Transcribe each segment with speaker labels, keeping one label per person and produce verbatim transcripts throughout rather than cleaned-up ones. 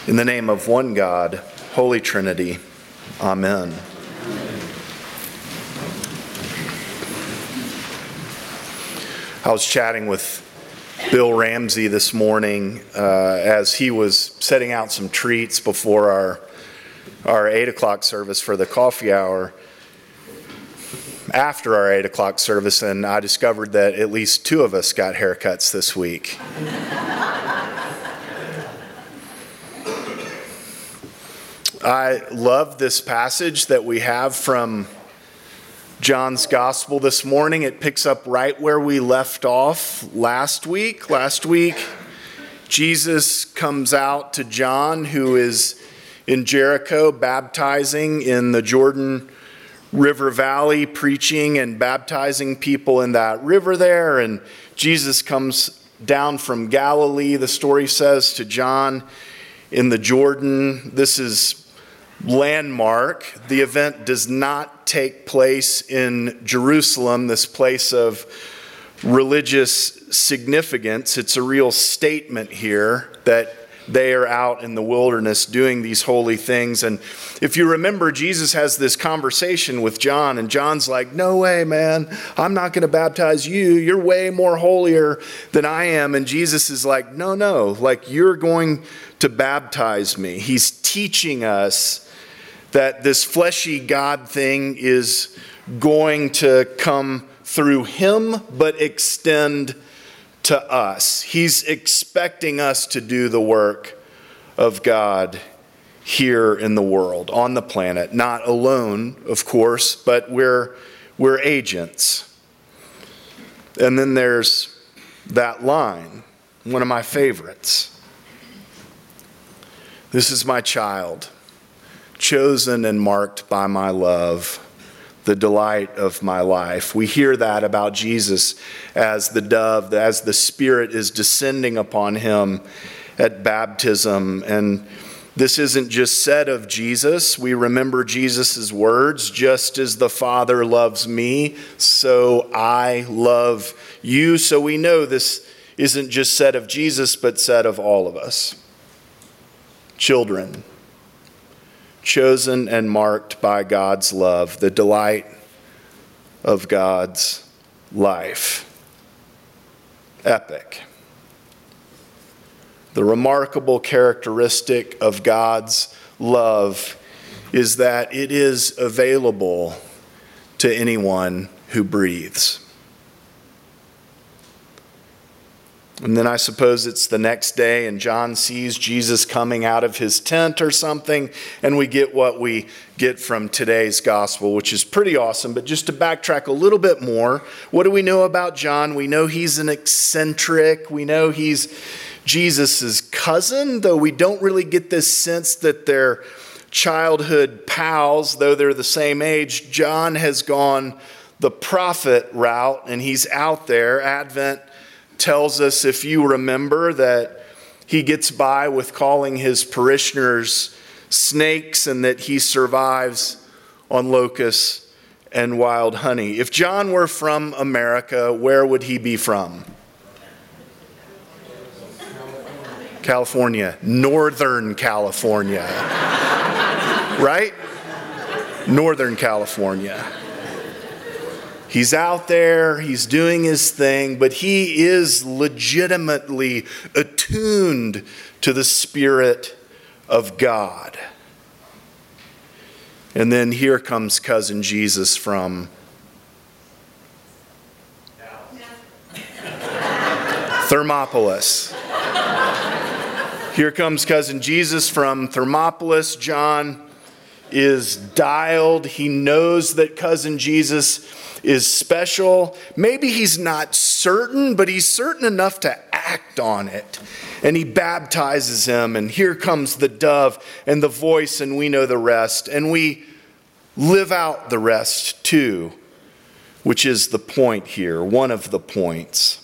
Speaker 1: In the name of one God, Holy Trinity, Amen. I was chatting with Bill Ramsey this morning uh, as he was setting out some treats before our our eight o'clock service for the coffee hour. After our eight o'clock service, and I discovered that at least two of us got haircuts this week. I love this passage that we have from John's Gospel this morning. It picks up right where we left off last week. Last week, Jesus comes out to John, who is in Jericho, baptizing in the Jordan River Valley, preaching and baptizing people in that river there. And Jesus comes down from Galilee, the story says, to John in the Jordan. This is landmark. The event does not take place in Jerusalem, this place of religious significance. It's a real statement here that they are out in the wilderness doing these holy things. And if you remember, Jesus has this conversation with John, and John's like, no way, man, I'm not going to baptize you. You're way more holier than I am. And Jesus is like, no, no, like you're going to baptize me. He's teaching us that this fleshy God thing is going to come through him, but extend to us. He's expecting us to do the work of God here in the world, on the planet. Not alone, of course, but we're, we're agents. And then there's that line, one of my favorites. This is my child, chosen and marked by my love, the delight of my life. We hear that about Jesus as the dove, as the Spirit is descending upon him at baptism. And this isn't just said of Jesus. We remember Jesus' words, just as the Father loves me, so I love you. So we know this isn't just said of Jesus, but said of all of us. Children, chosen and marked by God's love, the delight of God's life. Epic. The remarkable characteristic of God's love is that it is available to anyone who breathes. And then I suppose it's the next day and John sees Jesus coming out of his tent or something, and we get what we get from today's gospel, which is pretty awesome. But just to backtrack a little bit more, what do we know about John? We know he's an eccentric. We know he's Jesus's cousin, though we don't really get this sense that they're childhood pals, though they're the same age. John has gone the prophet route, and he's out there. Advent tells us, if you remember, that he gets by with calling his parishioners snakes and that he survives on locusts and wild honey. If John were from America, where would he be from? California. Northern California. Right? Northern California. He's out there, he's doing his thing, but he is legitimately attuned to the Spirit of God. And then here comes cousin Jesus from Thermopolis. Here comes cousin Jesus from Thermopolis. John is dialed. He knows that cousin Jesus is special. Maybe he's not certain, but he's certain enough to act on it. And he baptizes him, and here comes the dove and the voice, and we know the rest. And we live out the rest too, which is the point here, one of the points.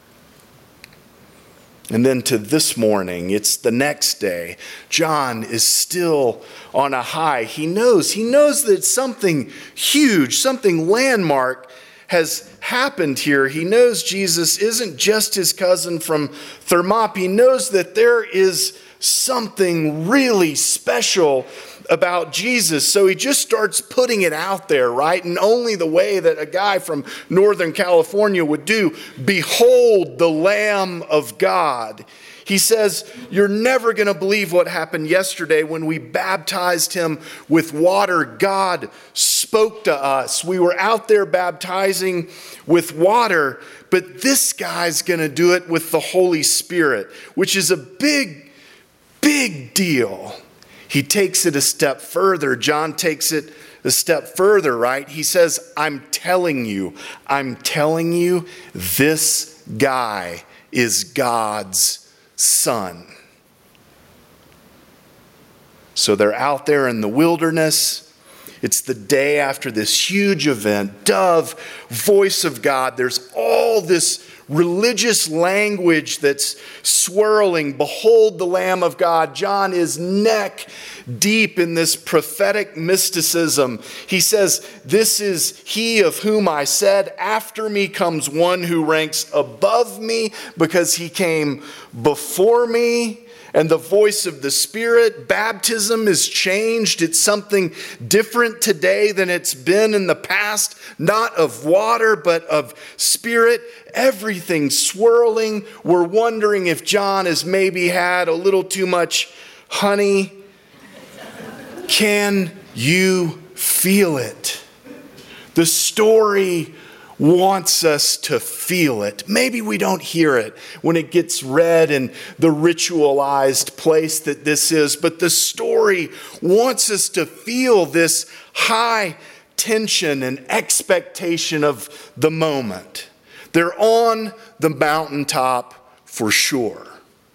Speaker 1: And then to this morning, it's the next day. John is still on a high. He knows, he knows that something huge, something landmark has happened here. He knows Jesus isn't just his cousin from Thermopylae. He knows that there is something really special about Jesus. So he just starts putting it out there, right? And only the way that a guy from Northern California would do. Behold the Lamb of God. He says, you're never going to believe what happened yesterday when we baptized him with water. God spoke to us. We were out there baptizing with water, but this guy's going to do it with the Holy Spirit, which is a big, big deal. He takes it a step further. John takes it a step further, right? He says, I'm telling you, I'm telling you, this guy is God's Son. So they're out there in the wilderness. It's the day after this huge event. Dove, voice of God. There's all this religious language that's swirling. Behold the Lamb of God. John is neck deep in this prophetic mysticism. He says, this is he of whom I said, after me comes one who ranks above me because he came before me. And the voice of the Spirit, baptism is changed. It's something different today than it's been in the past. Not of water, but of Spirit. Everything swirling. We're wondering if John has maybe had a little too much honey. Can you feel it? The story wants us to feel it. Maybe we don't hear it when it gets read in the ritualized place that this is, but the story wants us to feel this high tension and expectation of the moment. They're on the mountaintop for sure.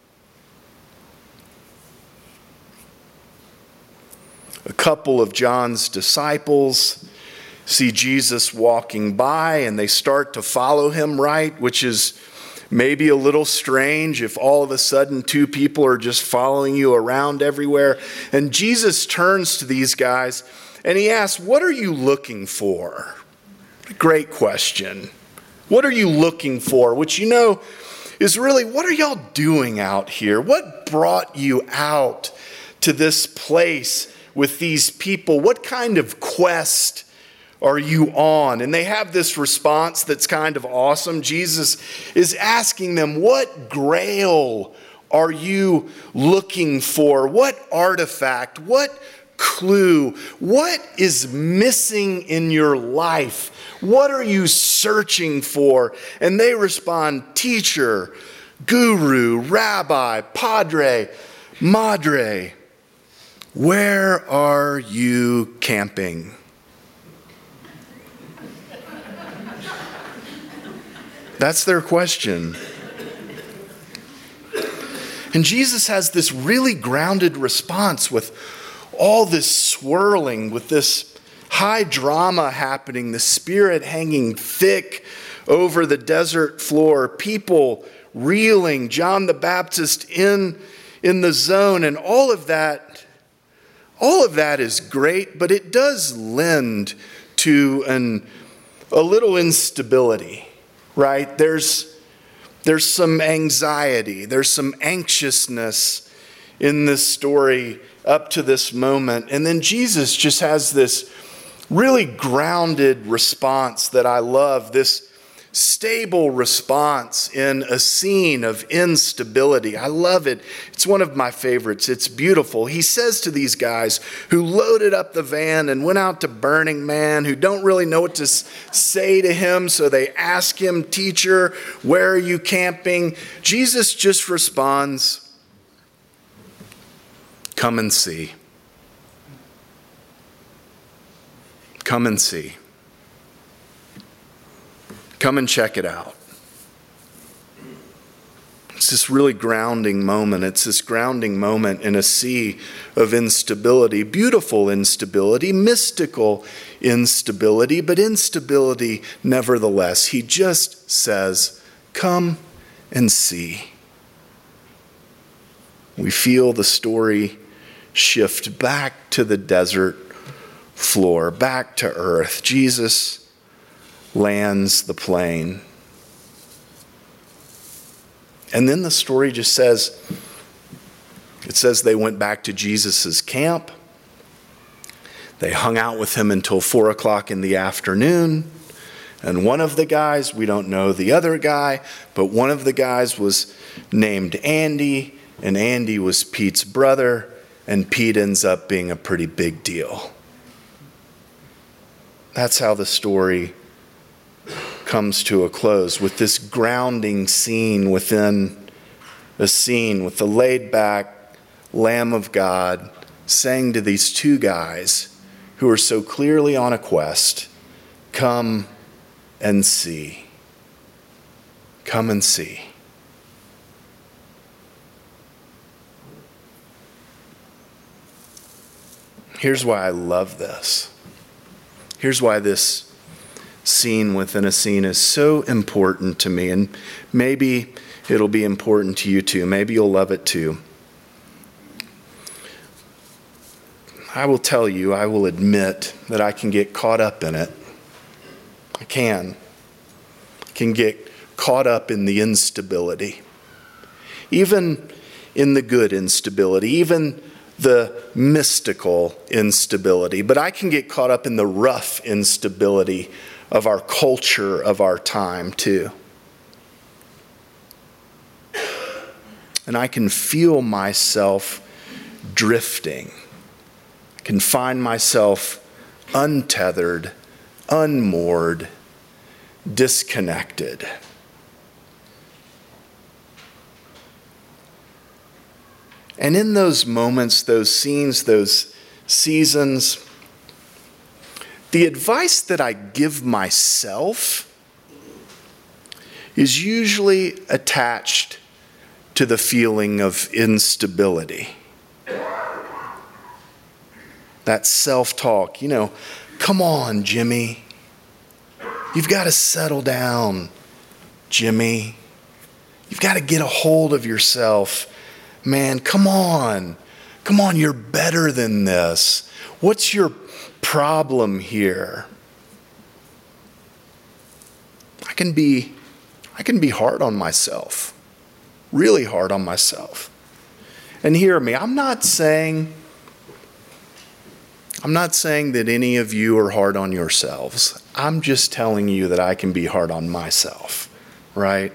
Speaker 1: A couple of John's disciples see Jesus walking by and they start to follow him, right? Which is maybe a little strange if all of a sudden two people are just following you around everywhere. And Jesus turns to these guys and he asks, what are you looking for? Great question. What are you looking for? Which, you know, is really, what are y'all doing out here? What brought you out to this place with these people? What kind of quest are you on? And they have this response that's kind of awesome. Jesus is asking them, what grail are you looking for? What artifact? What clue? What is missing in your life? What are you searching for? And they respond, teacher, guru, rabbi, padre, madre, where are you camping? That's their question. And Jesus has this really grounded response with all this swirling, with this high drama happening, the Spirit hanging thick over the desert floor, people reeling, John the Baptist in, in the zone, and all of that, all of that is great, but it does lend to an, a little instability. Right? There's, there's some anxiety. There's some anxiousness in this story up to this moment. And then Jesus just has this really grounded response that I love, this stable response in a scene of instability. I love it. It's one of my favorites. It's beautiful. He says to these guys who loaded up the van and went out to Burning Man, who don't really know what to say to him, so they ask him, teacher, where are you camping? Jesus just responds, come and see. Come and see. Come and check it out. It's this really grounding moment. It's this grounding moment in a sea of instability, beautiful instability, mystical instability, but instability nevertheless. He just says, come and see. We feel the story shift back to the desert floor, back to earth. Jesus lands the plane. And then the story just says, It says they went back to Jesus' camp. They hung out with him until four o'clock in the afternoon. And one of the guys, we don't know the other guy, but one of the guys was named Andy, and Andy was Pete's brother, and Pete ends up being a pretty big deal. That's how the story comes to a close, with this grounding scene within a scene, with the laid-back Lamb of God saying to these two guys who are so clearly on a quest, come and see. Come and see. Here's why I love this. Here's why this scene within a scene is so important to me, and maybe it'll be important to you too. Maybe you'll love it too. I will tell you, I will admit that I can get caught up in it. I can. I can get caught up in the instability. Even in the good instability, even the mystical instability. But I can get caught up in the rough instability of our culture, of our time too. And I can feel myself drifting. I can find myself untethered, unmoored, disconnected. And in those moments, those scenes, those seasons, the advice that I give myself is usually attached to the feeling of instability. That self-talk, you know, come on, Jimmy. You've got to settle down, Jimmy. You've got to get a hold of yourself. Man, come on. Come on, you're better than this. What's your problem here? I can be, I can be hard on myself. Really hard on myself. And hear me, I'm not saying I'm not saying that any of you are hard on yourselves. I'm just telling you that I can be hard on myself, right?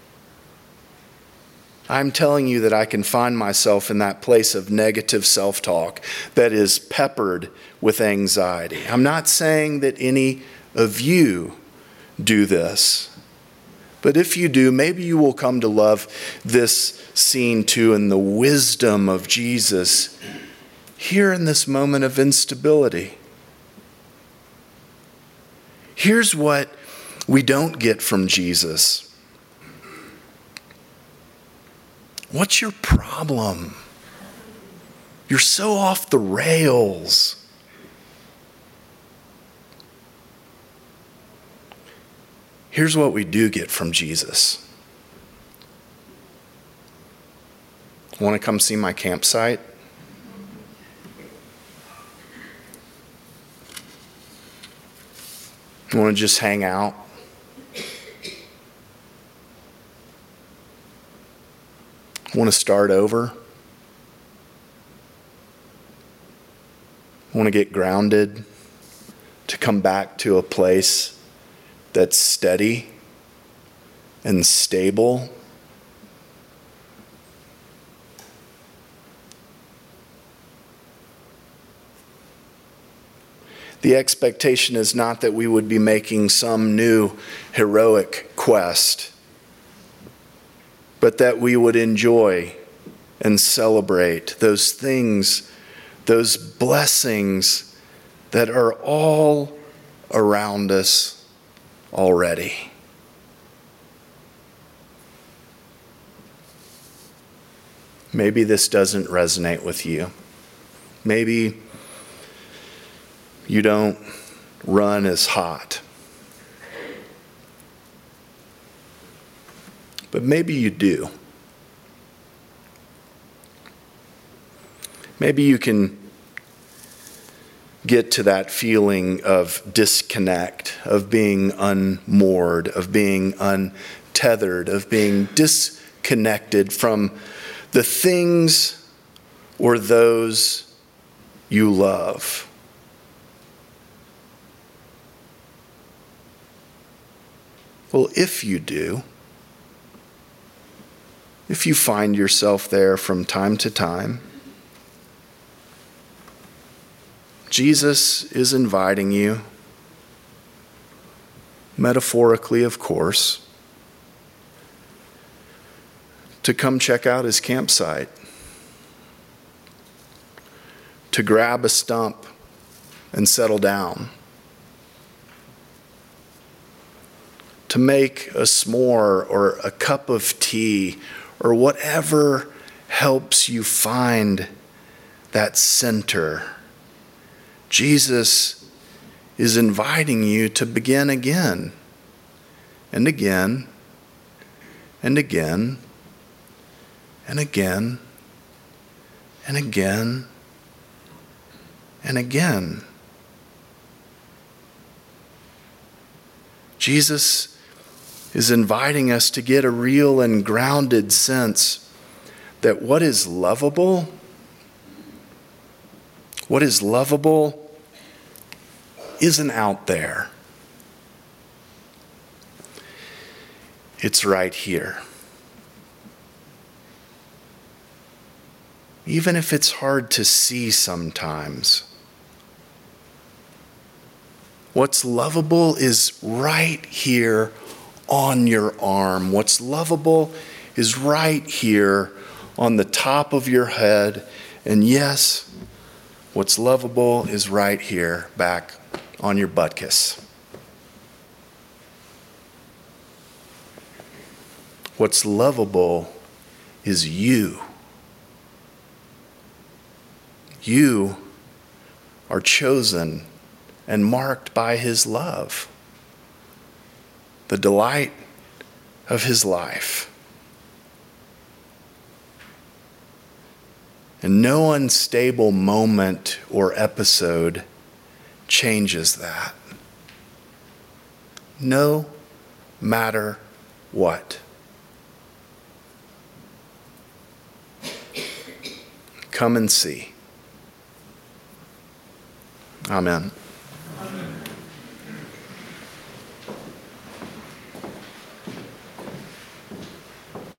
Speaker 1: I'm telling you that I can find myself in that place of negative self-talk that is peppered with anxiety. I'm not saying that any of you do this. But if you do, maybe you will come to love this scene too, and the wisdom of Jesus here in this moment of instability. Here's what we don't get from Jesus. What's your problem? You're so off the rails. Here's what we do get from Jesus. Want to come see my campsite? You want to just hang out? Want to start over? Want to get grounded? To come back to a place that's steady and stable? The expectation is not that we would be making some new heroic quest, but that we would enjoy and celebrate those things, those blessings that are all around us already. Maybe this doesn't resonate with you. Maybe you don't run as hot. But maybe you do. Maybe you can get to that feeling of disconnect, of being unmoored, of being untethered, of being disconnected from the things or those you love? Well, if you do, if you find yourself there from time to time, Jesus is inviting you, metaphorically, of course, to come check out his campsite, to grab a stump and settle down, to make a s'more or a cup of tea or whatever helps you find that center. Jesus is inviting you to begin again and again and again and again and again and again. Jesus is inviting us to get a real and grounded sense that what is lovable, what is lovable isn't out there. It's right here. Even if it's hard to see sometimes, what's lovable is right here on your arm. What's lovable is right here on the top of your head. And yes, what's lovable is right here back on your butkus. What's lovable is you. You are chosen and marked by his love, the delight of his life. And no unstable moment or episode changes that. No matter what. Come and see. Amen.